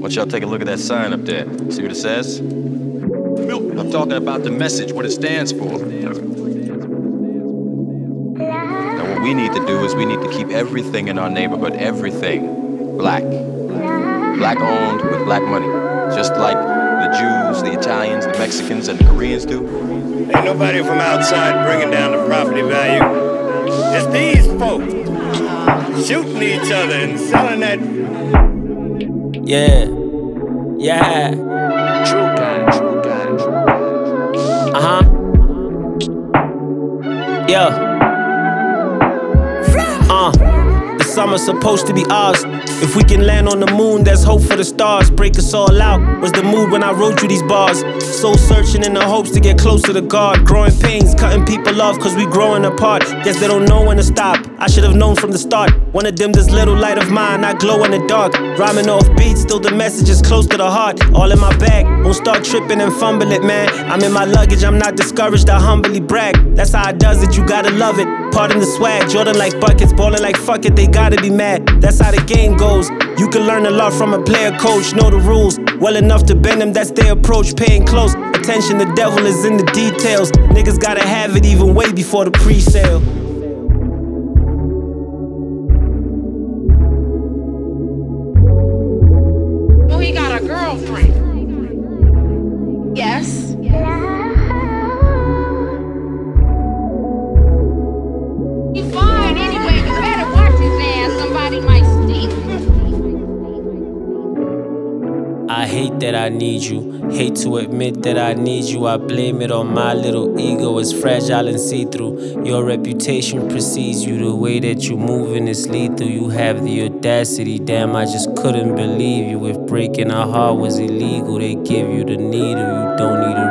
want y'all take a look at that sign up there. See what it says? I'm talking about the message, what it stands for. Now what we need to do is we need to keep everything in our neighborhood, everything, black. Black owned with black money. Just like the Jews, the Italians, the Mexicans, and the Koreans do. Ain't nobody from outside bringing down the property value. It's these folks shooting each other and selling that. Yeah. True guy. Yeah. The summer's supposed to be ours. If we can land on the moon, there's hope for the stars. Break us all out was the mood when I wrote you these bars. Soul searching in the hopes to get closer to God. Growing pains, cutting people off cause we growing apart. Guess they don't know when to stop. I should have known from the start. Wanna dim this little light of mine, I glow in the dark. Rhyming off beats, still the message is close to the heart. All in my bag, won't start tripping and fumble it, man. I'm in my luggage, I'm not discouraged, I humbly brag. That's how I does it, you gotta love it. Pardon the swag, Jordan like buckets, ballin' like fuck it, they gotta be mad. That's how the game goes. You can learn a lot from a player coach, know the rules well enough to bend them, that's their approach. Paying close attention, the devil is in the details. Niggas gotta have it even way before the pre-sale. Oh, he got a girlfriend. Yes. He's fine anyway. You better watch his ass. Somebody might steal him. I hate that I need you. Hate to admit that I need you. I blame it on my little ego. It's fragile and see-through. Your reputation precedes you. The way that you moving is lethal. You have the audacity. Damn, I just couldn't believe you. If breaking a heart was illegal, they give you the needle. You don't need a